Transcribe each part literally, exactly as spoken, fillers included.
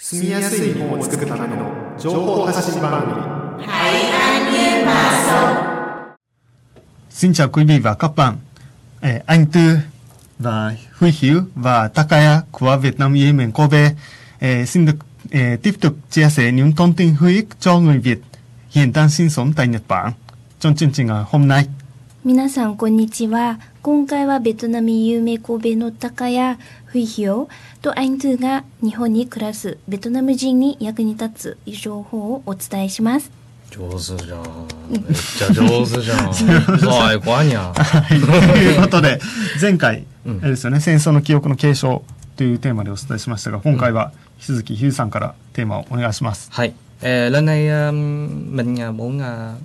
住みやすい日本を作るための情報発信番組. Hãy an nhiên mà sống. Xin chào quý vị và các bạn. Anh Tư và Huy Hiếu và Takaya của Việt Nam Yemen Kobe xin được tiếp tục chia sẻ những thông tin hữu ích cho người Việt hiện đang sinh sống tại Nhật Bản trong chương trình hôm nay. 皆さんこんにちは。今回はベトナム有名神戸の高谷フヒョとアイントゥが日本に暮らすベトナム人に役に立つ情報をお伝えします。 上手じゃん。めっちゃ上手じゃん。最高にゃ。 ということで前回、うん、あれですよね、戦争の記憶の継承というテーマでお伝えしましたが、今回は引き続きヒューさんからテーマをお願いします。 はい。えー、lần này um, mình muốn uh,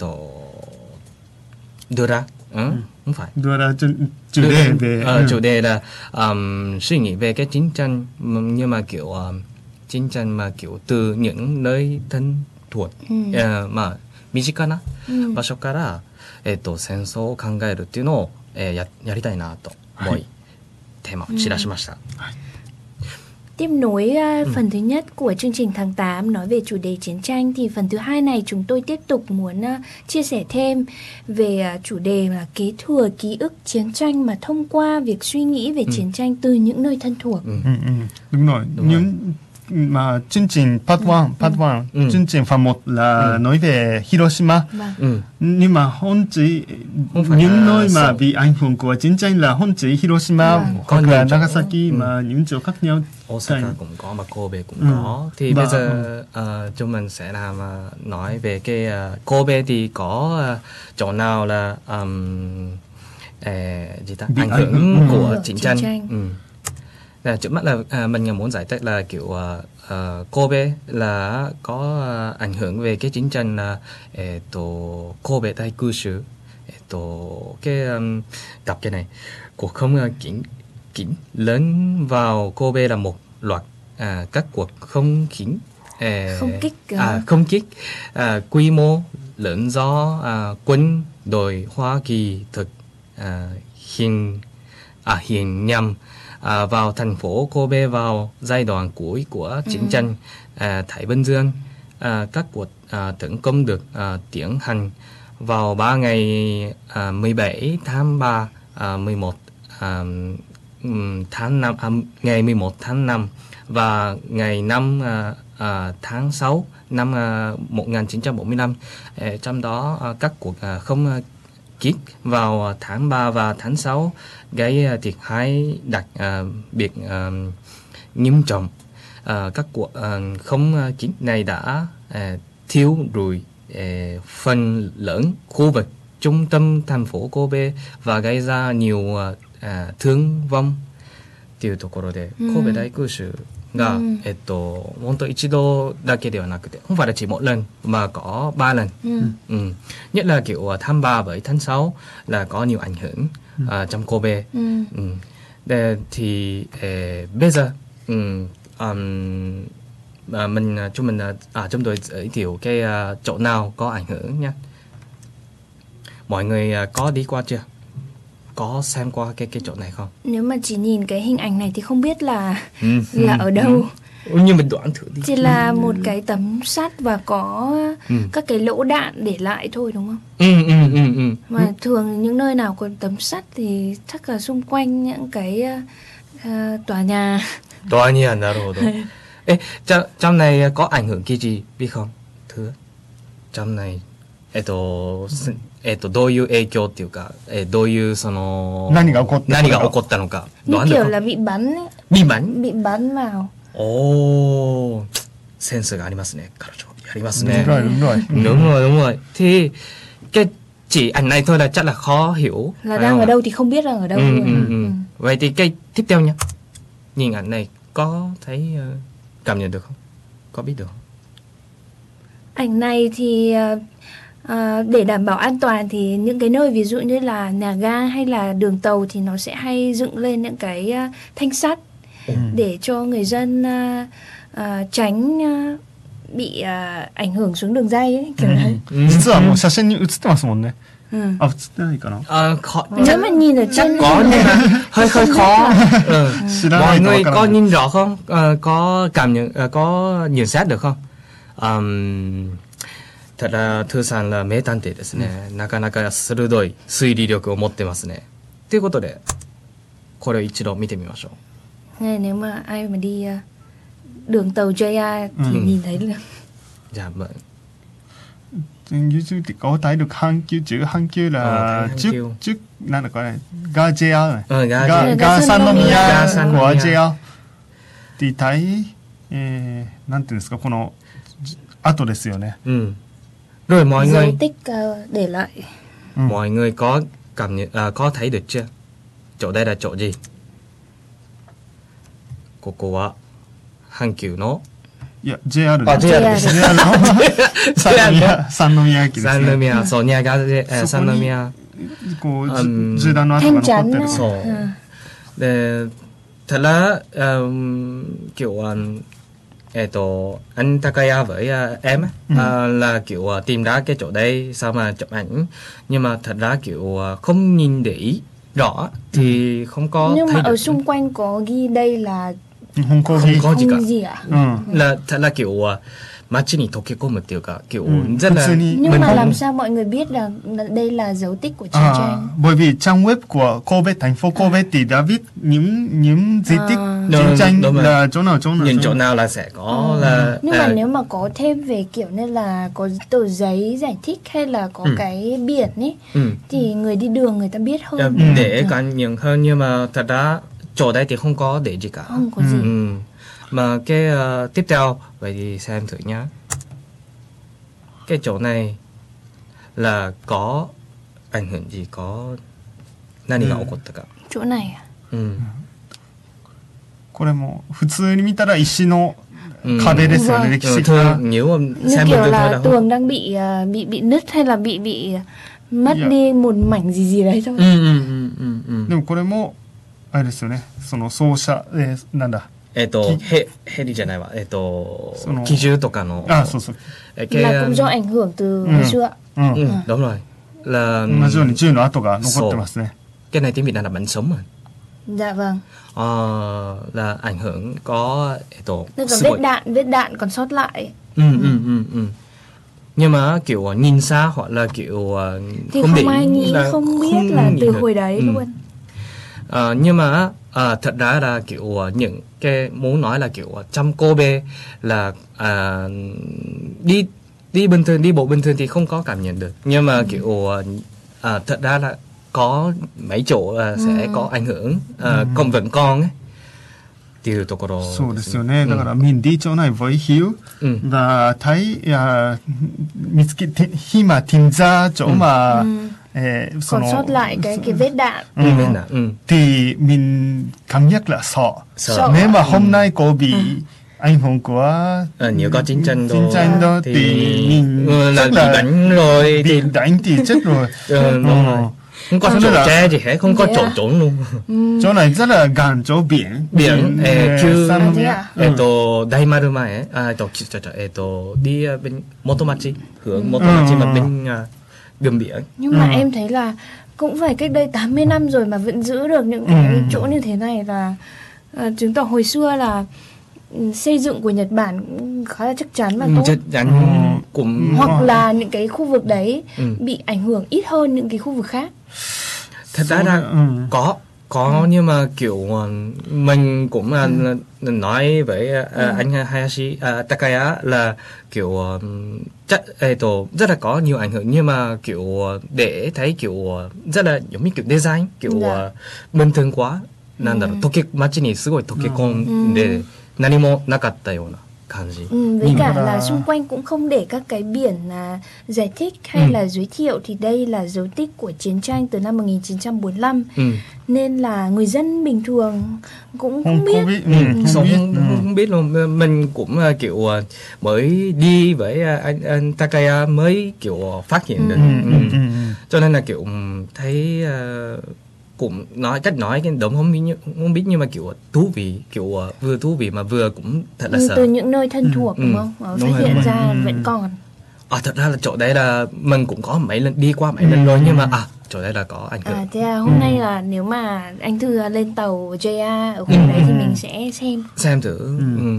đưa ra ừ, ừ. không phải đưa ra chủ, chủ đưa đề về uh, ừ. chủ đề là um, suy nghĩ về cái chiến tranh nhưng mà kiểu uh, chiến tranh mà kiểu từ những nơi thân thuộc ừ. uh, まあ身近な場所から、うん、えっと戦争を考えるっていうのを、えー、や, やりたいなと思い、はい、テーマを知らしました。はい。 Tiếp nối uh, ừ. phần thứ nhất của chương trình tháng tám nói về chủ đề chiến tranh, thì phần thứ hai này chúng tôi tiếp tục muốn uh, chia sẻ thêm về uh, chủ đề là kế thừa ký ức chiến tranh mà thông qua việc suy nghĩ về ừ. chiến tranh từ những nơi thân thuộc. Ừ. Ừ, ừ. Đúng rồi. Đúng những rồi. Mà chương trình part một, ừ. part một, ừ. chương trình phần một là ừ. nói về Hiroshima. Ừ. Nhưng mà không chỉ không những nơi mà bị ảnh hưởng của chiến tranh là không chỉ Hiroshima, ừ. hoặc là Nagasaki ừ. mà những chỗ khác nhau. Osaka cũng có, mà Kobe cũng ừ. có. Thì và, bây giờ uh, chúng mình sẽ làm uh, nói về cái uh, Kobe thì có uh, chỗ nào là um, uh, gì ta? ảnh hưởng ừ. của chiến tranh. tranh. Ừ. Là trước mắt là uh, mình muốn giải thích là kiểu uh, uh, Kobe là có uh, ảnh hưởng về cái chiến tranh là uh, tổ Kobe Daikushi. Tổ cái um, đọc cái này cuộc không uh, chiến Kính lớn vào Kobe là một loạt à, các cuộc không kính à, không kích à, không kích à, quy mô lớn do à, quân đội Hoa Kỳ thực à, hiện à, hiện nhằm à, vào thành phố Kobe vào giai đoạn cuối của chiến ừ. tranh à, Thái Bình Dương. À, các cuộc à, tấn công được à, tiến hành vào ba ngày à, mười bảy tháng ba à, mười một à, tháng năm à, ngày mười một tháng năm và ngày năm à, à, tháng sáu năm à, một nghìn chín trăm bốn mươi lăm. À, trong đó à, các cuộc à, không à, kích vào tháng ba và tháng sáu gây à, thiệt hại đặc à, biệt à, nghiêm trọng. À, các cuộc à, không à, kích này đã à, thiêu rụi à, phần lớn khu vực trung tâm thành phố Kobe và gây ra nhiều à, à, thương vong っていうところで、うん、神戸大空襲が、うん、えっと本当一度だけではなくてkhông phải là chỉ một lần mà có ba lần. Ừ. Ừ. Nhất là kiểu tháng ba với tháng sáu là có nhiều ảnh hưởng ừ. uh, trong Kobe. Ừ. Ừ. Để, thì eh, bây giờ um, um, uh, mình chúng mình à, chúng tôi giới thiệu cái uh, chỗ nào có ảnh hưởng nhé. Mọi người uh, có đi qua chưa? Có xem qua cái cái chỗ này không? Nếu mà chỉ nhìn cái hình ảnh này thì không biết là ừ. là ở đâu. Ừ. Nhưng mình đoán thử đi. Chỉ là một cái tấm sắt và có ừ. các cái lỗ đạn để lại thôi, đúng không? Ừ, ừ, ừ, ừ. Mà thường những nơi nào có tấm sắt thì chắc là xung quanh những cái uh, tòa nhà. Tòa nhà, đúng rồi. Ê, trong, trong này có ảnh hưởng cái gì biết không? Thưa, trong này, えっと、えっと、どういう影響っていうか、えー、どういうその何が起こった何が起こったのか。 Như kiểu là bị bắn ấy. Bị bắn? Bị bắn vào. Ồ, センスがありますね、彼女。やりますね。 Đúng rồi, đúng rồi. Đúng rồi, đúng rồi. Thì cái chỉ ảnh này thôi là chắc là khó hiểu. Là đang ở đâu thì không biết là ở đâu. Ừ, ừ, ừ. Vậy thì cái tiếp theo nhá. Nhìn ảnh này có thấy uh, cảm nhận được không? Có biết được không? Ảnh này thì uh, À, để đảm bảo an toàn thì những cái nơi ví dụ như là nhà ga hay là đường tàu thì nó sẽ hay dựng lên những cái uh, thanh sắt ừ. để cho người dân uh, uh, tránh uh, bị uh, ảnh hưởng xuống đường dây ấy, kiểu đấy. 実はもう写真に写ってますもんね。 Ừ. À, đây có nó. Ờ, khó, Nếu mà nhìn ở chắc trên có nhưng mà hơi hơi khó. Ừ. Xin lỗi, Mọi có người cái có này. nhìn rõ không? Ờ, có cảm nhận, ờ, có nhận xét được không? Ừm, thật ra thưさんら名探偵ですね。なかなか鋭い推理力を持ってますね。ということで、これを一度見てみましょう。 Này, nếu mà ai mà đi uh, đường tàu gi a thì Ừ. nhìn thấy là じゃあ、まあ Trên YouTube thì có thấy được hang kêu chữ hang kêu là Ờ, thấy trước Hankyu. trước nào là gọi là ga gi a này. Ờ, ga ga, gi a. ga Sannomiya Ga Sannomiya. của gi a thì thấy eh, なんていうんですかこの後ですよね。 Ừ. Rồi mọi dấu người tích uh, để lại. Ừ. mọi người có cảm nhận à, có thấy được chưa? Chỗ đây là chỗ gì? ここは阪急のいや ジェイアールあジジェェイアールイアール の三宮三宮駅ですね。 三宮、そう、宮川で、えーそこに三宮。 こううんじ銃弾の跡が Thanh 残って chắn る。 á. そう Ừ. De, thật là um, kiểu uh, eh, tổ, anh Takaya với uh, em á, Ừ. uh, là kiểu uh, tìm ra cái chỗ đây sao mà chụp ảnh, nhưng mà thật ra kiểu uh, không nhìn để ý rõ thì không có Nhưng thấy mà được. ở xung quanh có ghi đây là 香港 không に có gì cả. không gì ạ? うん。 Là thật là kiểu uh, 街に溶け込むっていうか kiểu Ừ, rất thực là sự thì- Nhưng mình mà không- làm sao mọi người biết là, là đây là dấu tích của chiến À, tranh? bởi vì trang web của Kobe, thành phố Kobe thì đã viết những những di tích À. chiến Đúng- tranh đúng rồi. là chỗ nào chỗ nào. nhìn chỗ chỗ nào. nào là sẽ có là Nhưng mà à, nếu mà có thêm về kiểu như là có tờ giấy giải thích hay là có Ừ. cái biển ấy ừ. thì người đi đường người ta biết hơn. Ờ, Ừ. để có nhiều hơn, nhưng mà thật ra chỗ đây thì không có để gì cả. Không có gì. Ừ. Mà cái ờ, tiếp theo vậy thì xem thử nhá. Cái chỗ này là có ảnh hưởng gì, có何が起こったか。 Chỗ này à? Ừ. これも普通に見たら石の Ừ. 壁ですよね、 Vâng. 歴 Ừ, 史的 thường な。 nếu mà Như xem kiểu bình thường thôi là đâu. tường đang bị à, bị bị nứt hay là bị bị mất Dạ. đi một mảnh gì gì đấy thôi. Ừ, ừ, ừ, ừ, ừ. でもこれもあれですよね。その奏者えーなんだ。 えっと、へ、ヘリじゃないわ。えっとその、 機銃とかの。 あ、そうそう。 Ờ, cái, Là cũng do ảnh hưởng từ Ừ. ngày xưa ạ. うん。 ừ, đúng rồi. Là 同じように銃の跡が残ってますね。 cái này tiếng Việt Nam là bắn súng mà. Dạ vâng. Ờ, là ảnh hưởng có tổ Nên còn vết đạn, vết đạn còn sót lại. ừ, ừ, ừ, ừ. Nhưng mà kiểu nhìn xa hoặc là kiểu Thì không, không, để ai nghĩ, là không biết là nhìn từ được. hồi đấy Ừ. luôn. Ờ, nhưng mà à, thật ra là kiểu những cái muốn nói là kiểu trong Kobe là à, đi đi bình thường, đi bộ bình thường thì không có cảm nhận được, nhưng mà kiểu à, thật ra là có mấy chỗ là sẽ Ừ. có ảnh hưởng, à, còn vẫn còn ấy. っていうところですね。 そうですよね。だから、mình đi chỗ này với Hiếu Ừ. và thấy à, mình cái- khi mà tìm ra chỗ mà Ừ. eh, Còn nó- sót lại cái cái vết đạn. Ừ. Bên nào? Ừ. thì mình cảm giác là sợ. Sợ. Nếu mà hôm nay có bị ảnh hưởng của Ờ, nếu có chiến tranh chiến tranh đó thì mình ừ, là chắc bị là đánh rồi bị thì đánh thì chết rồi. ờ, đúng rồi. Không có Cho chỗ nên là- che gì hết, không có Thế chỗ à? trốn luôn. chỗ này rất là gần chỗ biển. Biển, eh, Q- San À, thế Nomia. à? えっと、大丸前、あ、えっと、ちょちょちょ、えっと、đi ờ, bên Moto Machi, hướng Moto Machi Ừ. mà bên ờ, gần biển. Nhưng mà Ừ. em thấy là cũng phải cách đây tám mươi năm rồi mà vẫn giữ được những Ừ. cái chỗ như thế này là à, chứng tỏ hồi xưa là ừ, xây dựng của Nhật Bản cũng khá là chắc chắn và Ừ, tốt. chắc chắn Ừ. cũng Ừ. Hoặc là những cái khu vực đấy Ừ. bị ảnh hưởng ít hơn những cái khu vực khác. thật ra là Ừ. có có nhưng mà kiểu ờ, mình cũng là, là nói với ờ, anh Hayashi ờ, Takaya là kiểu ờ, chắc eh, tổ rất là có nhiều ảnh hưởng, nhưng mà kiểu ờ, để thấy kiểu ờ, rất là giống như kiểu design kiểu Dạ. ờ, bình thường quá, なんだろう、溶け街にすごい溶け込んで何もなかったような感じ。 Ừ, với Nhưng cả mà- là xung quanh cũng không để các cái biển là giải thích hay Ừ. là giới thiệu thì đây là dấu tích của chiến tranh từ năm một nghìn chín trăm bốn mươi lăm, Ừ. nên là người dân bình thường cũng Không không có biết. biết. Ừ, Ừ, không không, biết. không, Ừ. không biết luôn. Mình cũng ờ, kiểu ờ, mới đi với ờ, anh, anh Takaya mới kiểu ờ, phát hiện được. Ừ, Ừ. ừ, ừ, ừ. Cho nên là kiểu ừm, thấy ờ, cũng nói cách nói cái đúng không biết như- không biết, nhưng mà kiểu thú vị, kiểu ờ, vừa thú vị mà vừa cũng thật là Ừ, sợ. từ những nơi thân thuộc Ừ. đúng không? Ờ, Đúng phát rồi, hiện đúng ra rồi. vẫn còn. À, thật ra là chỗ đấy là mình cũng có mấy lần đi qua mấy lần rồi, nhưng mà à chỗ đấy là có anh Cử. À, thế à, hôm Ừ. nay là nếu mà anh Thư lên tàu gi a ở khu đấy thì mình sẽ xem. Xem thử. Ừ. Ừ.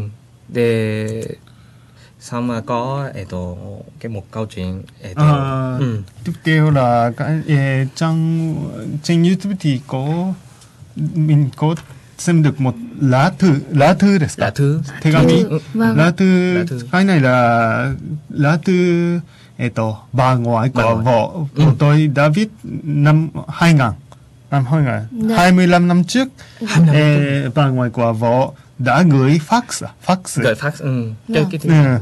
Để xong mà có 에 또 cái một câu chuyện 에 또 À, ừ. tiếp theo là cái eh, trang trên YouTube thì có mình có xem được một lá thư lá thư đấy Lá thư. Tegami. Ừ. Vâng. lá thư Lá thư. cái này là lá thư eto bà ngoại Bà của ngoại. vợ Ừ. của tôi đã viết năm hai nghìn năm hai nghìn Dạ. hai mươi lăm năm trước. hai mươi lăm Eh, bà ngoại của vợ đã gửi fax à? fax Gửi fax. Ừ. Cái Vâng. cái thứ ừ,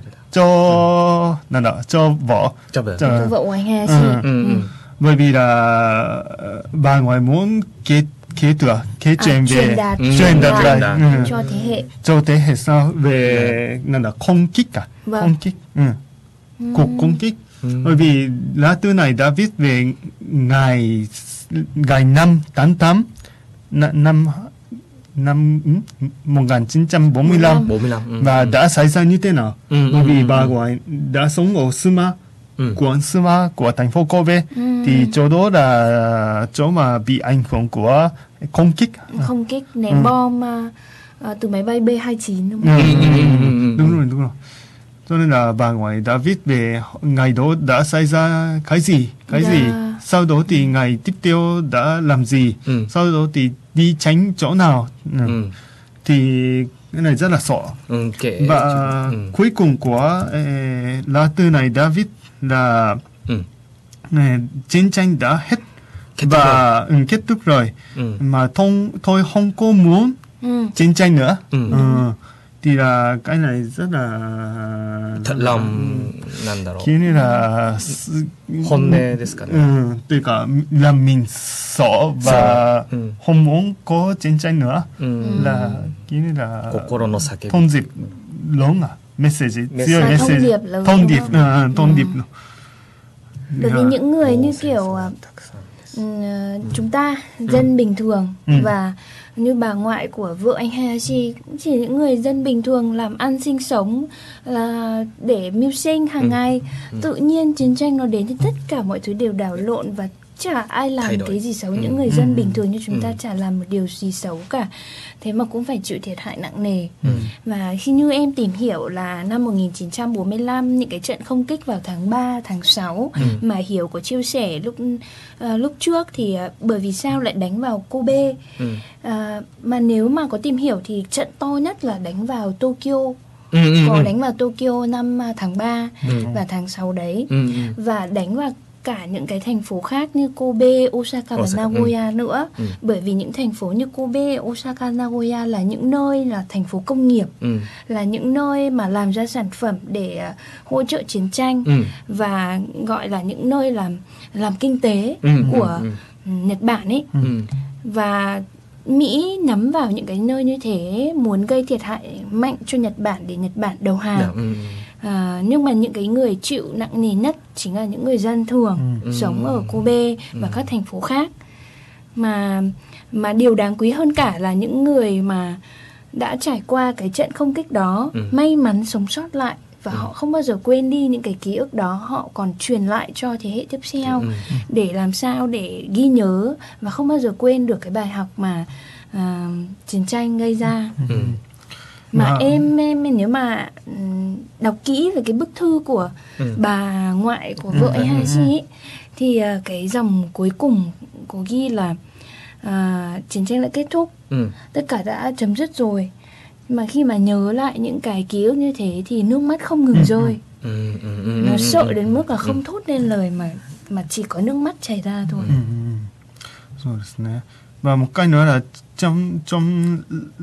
cho nào đó cho vợ cho vợ. cho Cho vợ của anh Hà Ừ. chị. Ừ. Ừ. bởi vì là ờ, bà ngoại muốn kế kế thừa kế truyền À, về truyền đạt, Ừ. truyền đạt lại lại Ừ. ừ. cho thế hệ. cho thế hệ sau về nào là không kích cả Vâng. không kích ừ. cuộc công kích. Ừ. Bởi vì lá thư này đã viết về ngày ngày năm tháng tám năm năm năm ừ, một nghìn chín trăm bốn mươi lăm bốn mươi lăm. Ừ. và đã xảy ra như thế nào. Ừ, Bởi ừ, vì ừ, bà ừ. ngoại đã sống ở Suma, Ừ. quận Suma của thành phố Kobe, Ừ. thì chỗ đó là chỗ mà bị ảnh hưởng của không kích. Không kích ném Ừ. bom à, à, từ máy bay B hai mươi chín đúng Ừ, không? ừ, ừ, ừ. ừ. Đúng rồi, đúng rồi. Cho nên là bà ngoại đã viết về ngày đó đã xảy ra cái gì, cái Dạ. gì. Sau đó thì ngày tiếp theo đã làm gì. Ừ. Sau đó thì đi tránh chỗ nào. Ừ. Ừ. Thì cái này rất là sợ. Ừ. Kể. Và Ừ. cuối cùng của eh, lá thư này đã viết là Ừ. eh, chiến tranh đã hết Kết thúc và ừ, kết thúc rồi. Ừ. Mà thông, tôi không có muốn Ừ. chiến tranh nữa. Ừ. Ờ, thì là cái này rất là thật lòngなんだろう kiểu như là s- 本音ですかね。 ừ, tức là là mình sợ và Sợ, ừ. không muốn có chiến tranh nữa. Ừ. Là kiểu như là 心の叫び thông điệp lớn à, message, Message. siêu Là thông message, điệp lớn, thông đúng điệp, không? ờ, thông điệp. Bởi vì Dạ. những người như kiểu à, たくさんです ừ, chúng ta dân bình thường Ừ. và như bà ngoại của vợ anh Hayashi cũng chỉ những người dân bình thường làm ăn sinh sống là để mưu sinh hàng Ừ. ngày. Tự nhiên chiến tranh nó đến thì tất cả mọi thứ đều đảo lộn và chả ai làm Thay đổi. cái gì xấu. Ừ. Những người Ừ. dân bình thường như chúng ta Ừ. chả làm một điều gì xấu cả, thế mà cũng phải chịu thiệt hại nặng nề. Ừ. Và khi như em tìm hiểu là năm một nghìn chín trăm bốn mươi lăm những cái trận không kích vào tháng ba, tháng sáu Ừ. mà Hiếu có chia sẻ lúc à, lúc trước thì à, bởi vì sao lại đánh vào Kobe. Ừ. À, mà nếu mà có tìm hiểu thì trận to nhất là đánh vào Tokyo. Ừ. Ừ. Có Ừ. đánh vào Tokyo năm à, tháng ba Ừ. và tháng sáu đấy. Ừ. Ừ. Và đánh vào cả những cái thành phố khác như Kobe, Osaka và Osaka, Nagoya nữa. Ừ. Bởi vì những thành phố như Kobe, Osaka, Nagoya là những nơi là thành phố công nghiệp, Ừ. là những nơi mà làm ra sản phẩm để à, hỗ trợ chiến tranh, Ừ. và gọi là những nơi làm làm kinh tế Ừ, ừ, của ừ. Nhật Bản ấy. Ừ. Và Mỹ nhắm vào những cái nơi như thế, muốn gây thiệt hại mạnh cho Nhật Bản để Nhật Bản đầu hàng. Dạ, ừ. À, nhưng mà những cái người chịu nặng nề nhất chính là những người dân thường Ừ. sống ở Kobe và các thành phố khác. Mà mà điều đáng quý hơn cả là những người mà đã trải qua cái trận không kích đó, Ừ. may mắn sống sót lại và họ không bao giờ quên đi những cái ký ức đó, họ còn truyền lại cho thế hệ tiếp theo Ừ. để làm sao để ghi nhớ và không bao giờ quên được cái bài học mà à, chiến tranh gây ra. Ừ. Mà Mà- em, em nếu mà ừm, đọc kỹ về cái bức thư của Ừ. bà ngoại của vợ anh Hayashi ấy, thì à, cái dòng cuối cùng có ghi là à, chiến tranh đã kết thúc, Ừ. tất cả đã chấm dứt rồi. Mà khi mà nhớ lại những cái ký ức như thế thì nước mắt không ngừng rơi. Ừ. Ừ. Ừ. Nó Ừ. sợ đến mức là không thốt nên lời mà mà chỉ có nước mắt chảy ra thôi. Ừ, ừ. Rồiですね. Và một cái nữa là trong trong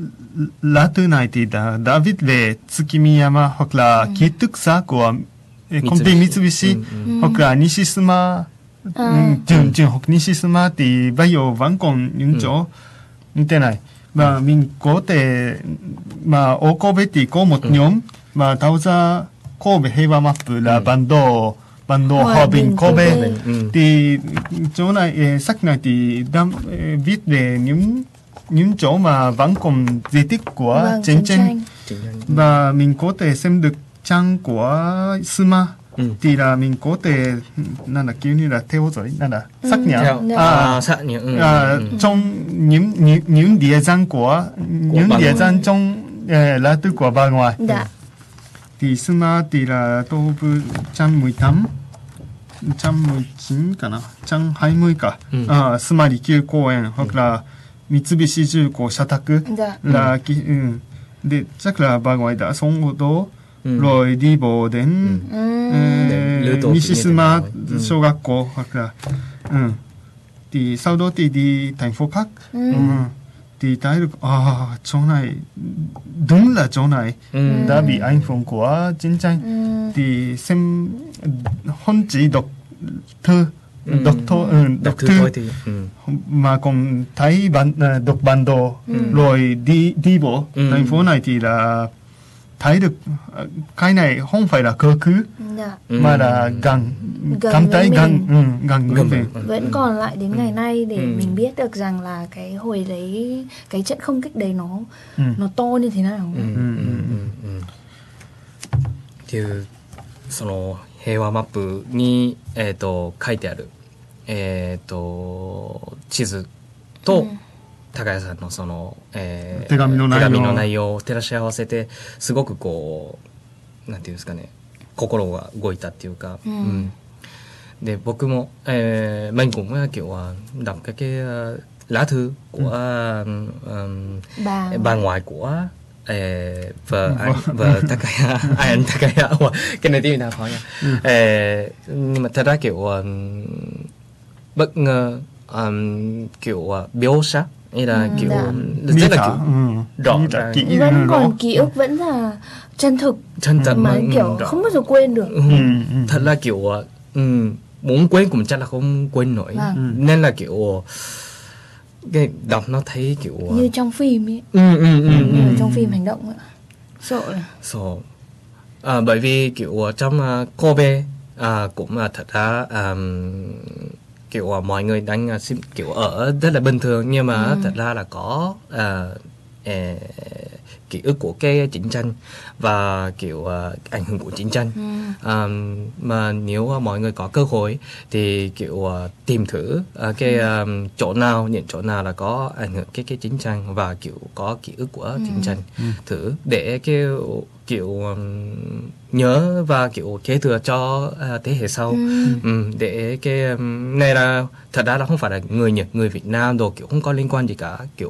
lá thư này thì đã, đã viết về Tsukimiyama hoặc là ký túc xá của eh, công ty Mitsubishi, Ừ, ừ. hoặc là Nishisuma, À. ừ, trường trường học Nishisuma thì bây giờ vẫn còn những Ừ. chỗ như thế này. Và mình có thể mà ở Kobe thì có một nhóm mà tạo ra Kobe Heiwa Map là Ừ. bản đồ bản đồ Hòa hòa bình bình Kobe. Kobe. Ừ. Thì chỗ này eh, sách này thì đang eh, viết về những những chỗ mà vẫn còn di tích của Vâng, chiến tranh. Chính là- Và mình có thể xem được trang của Suma Ừ. thì là mình có thể là là kiểu như là theo dõi là là xác nhận Theo, à, à, xác nhận, ừ, à, ừ. trong những những những địa danh của những bà địa ngoại. danh trong eh, là từ của bà ngoại. Dạ. Thì Suma thì là tô bu trăm mười tám, trăm mười chín cả na, trăm hai mươi cả. Ừ. À, Suma Rikyu Koen hoặc là Mitsubishi Juko Shataku Dạ. là cái ừ. Để chắc là bà ngoại đã sống ở đó Ừ. rồi đi bộ đến Ừ. Để lứa tuổi Nishishima như thế nào ấy. Ừ. 小学校hoặc là ừ. Thì sau đó thì đi thành phố khác. Ừ. Ừ. Thì thấy được à, chỗ này đúng là chỗ này Ừ. đã bị ảnh hưởng của chiến tranh. Ừ. Thì xem không chỉ đọc thư Ừ. đọc thôi ừ, Đọc đọc thư thư thôi thì ừ. mà còn thấy bản à, đọc bản đồ Ừ. rồi đi đi bộ Ừ. thành phố này thì là thấy được à, cái này không phải là cơ cứ Dạ. Ừ. mà là gần Gần cảm với thấy mình. gần ừ, gần với Gần mình. với- Vẫn còn lại đến ngày nay để Ừ. mình biết được rằng là cái hồi đấy, cái trận không kích đấy nó Ừ. nó to như thế nào. うんうんうんうんっていうその平和マップに、えー、と書いてある、えー、と地図と、 うん高谷さんのその、えー手紙の内容手紙の内容を照らし合わせてすごくこうなんていうんですかね心が動いたっていうか、 うんで僕も、えー、mình cũng kiểu ờ, đọc cái cái ờ, lá thư của ờ, ờm, Bà bà ngoại của ờ, vợ anh vợ Takaya ai anh Takaya Ủa, cái này tiếng Việt Nam khó nha. Ờ, nhưng mà thật ra kiểu ờm, bất ngờ ờm, kiểu ờ, biểu sắc như là Ừ, kiểu dạ. rất Miêu là tả, kiểu ừ, rõ miêu tả ràng. kỹ, vẫn rõ. còn ký ức vẫn là chân thực chân thật mà ừ, kiểu rõ. không bao giờ quên được. Ừ, Ừ, ừ. thật là kiểu ờ, ừ, muốn quên cũng chắc là không quên nổi. Vâng. Nên là kiểu cái đọc nó thấy kiểu ờ, Như trong phim ấy, ừ, ừ, ừ, ừ. như trong phim hành động ấy. Sợ là So, à, bởi vì kiểu ở trong uh, Kobe à, cũng là thật ra um, kiểu uh, mọi người đang uh, sim- kiểu ở rất là bình thường nhưng mà Ừ. thật ra là có uh, eh, ký ức của cái chiến tranh và kiểu uh, ảnh hưởng của chiến tranh. ừ. Um, mà nếu uh, mọi người có cơ hội thì kiểu uh, tìm thử uh, cái um, chỗ nào những chỗ nào là có ảnh hưởng cái cái chiến tranh và kiểu có ký ức của chiến tranh thử để kiểu kiểu um, nhớ và kiểu kế thừa cho uh, thế hệ sau. Ừ. Ừ, để cái um, này là thật ra là không phải là người Nhật người Việt Nam đồ kiểu không có liên quan gì cả kiểu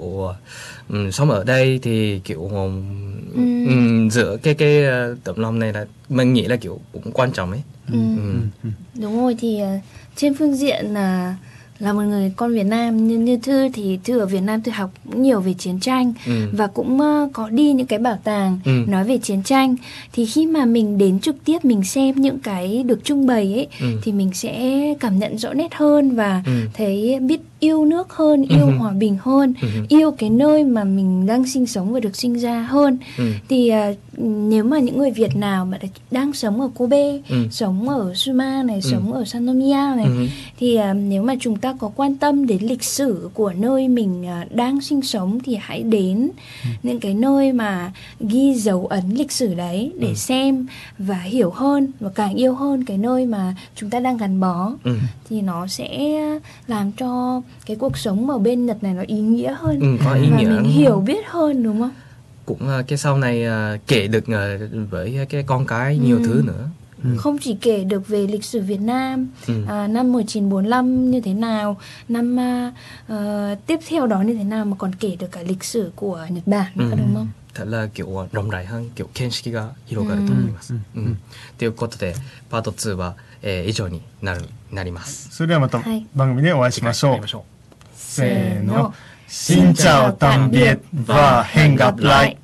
um, sống ở đây thì kiểu um, Ừ. um, giữa cái cái uh, tấm lòng này là mình nghĩ là kiểu cũng quan trọng ấy. Ừ. Ừ. Đúng rồi, thì ờ, trên phương diện là là một người con Việt Nam như, như Thư thì Thư ở Việt Nam Thư học cũng nhiều về chiến tranh Ừ. và cũng ờ, có đi những cái bảo tàng Ừ. nói về chiến tranh. Thì khi mà mình đến trực tiếp mình xem những cái được trưng bày ấy Ừ. thì mình sẽ cảm nhận rõ nét hơn và Ừ. thấy biết yêu nước hơn, yêu Ừ. hòa bình hơn, Ừ. yêu cái nơi mà mình đang sinh sống và được sinh ra hơn. Ừ. Thì ờ, nếu mà những người Việt nào mà đang sống ở Kobe, Ừ. sống ở Suma này, sống ở Sannomiya này, Ừ. thì à, nếu mà chúng ta có quan tâm đến lịch sử của nơi mình à, đang sinh sống thì hãy đến những cái nơi mà ghi dấu ấn lịch sử đấy để xem và hiểu hơn và càng yêu hơn cái nơi mà chúng ta đang gắn bó. Ừ. Thì nó sẽ làm cho cái cuộc sống ở bên Nhật này nó ý nghĩa hơn. Ừ, có ý và nghĩa. mình hiểu biết hơn, đúng không? Cũng uh, cái sau này uh, kể được uh, với cái con cái nhiều Ừ. thứ nữa. Không chỉ kể được về lịch sử Việt Nam, Ừ. à, năm một nghìn chín trăm bốn mươi lăm như thế nào, năm à, à, tiếp theo đó như thế nào, mà còn kể được cả lịch sử của Nhật Bản nữa, Ừ. đúng không? ただ今日は論外反響見識が広がると思います。うんということでパートツーは、えー以上になるなります。 それではまたはい番組でお会いしましょう会いま。しょう。 せーの。Xin chào tạm biệt và hẹn gặp lại.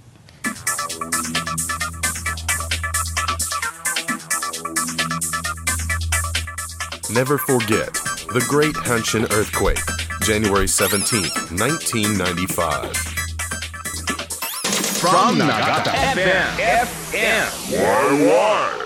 Never forget the Great Hanshin Earthquake, January seventeenth, nineteen ninety-five. From Nagata F M. F M. Worldwide.